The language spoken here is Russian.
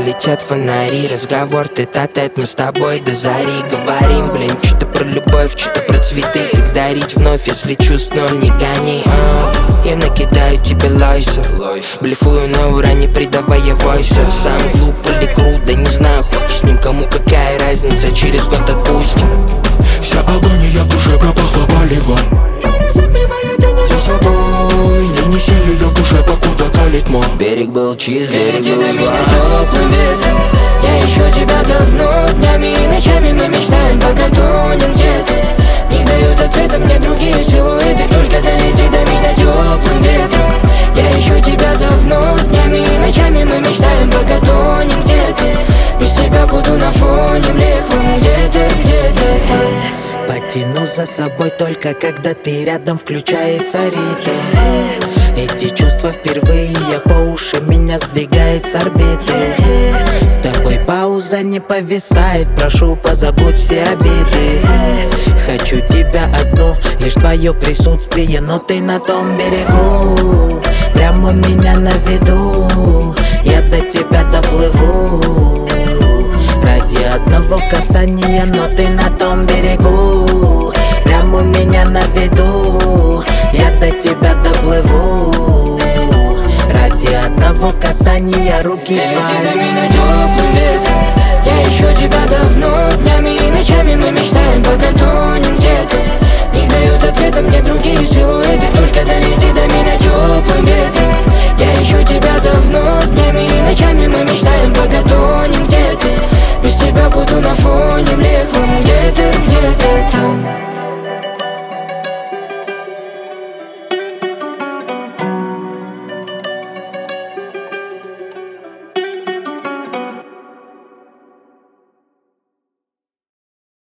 летят фонари. Разговор тет-а-тет, мы с тобой до зари говорим. Блин, что-то про любовь, что-то про цветы. Как дарить вновь, если чувств ноль, не гони. Я накидаю тебе лойсов, блефую на ура, не придавая войсов. Сам глуп или крут, да не знаю, хоть с ним, кому какая разница, через год отпустим. Вся агония в душе пропахла палевом. Я разогреваю тени за собой. Не неси ее в душе, покуда калит мой. Берег был чист, берег Впереди был до меня зла. теплым ветром. Я ищу тебя давно, днями и ночами мы мечтаем, пока тонем где-то. Не дают ответа мне другие силуэты, только долети до меня теплым ветром. Я ищу тебя давно, днями и ночами мы мечтаем, пока тонем где-то. Без тебя буду на фоне млеклым где-то, где-то там. Потяну за собой только когда ты рядом, включается ритм. Эти чувства впервые, я по уши, меня сдвигает с орбиты. С тобой пауза не повисает, прошу, позабудь все обиды. Хочу тебя одну, лишь твое присутствие, но ты на том берегу. Прямо у меня на виду, я до тебя доплыву. Ради одного касания, но ты на том берегу. Прямо у меня на виду, я до тебя доплыву. Ради одного касания руки твои. Лети до меня теплым ветром. Я ищу тебя давно, днями и ночами мы мечтаем, пока тонем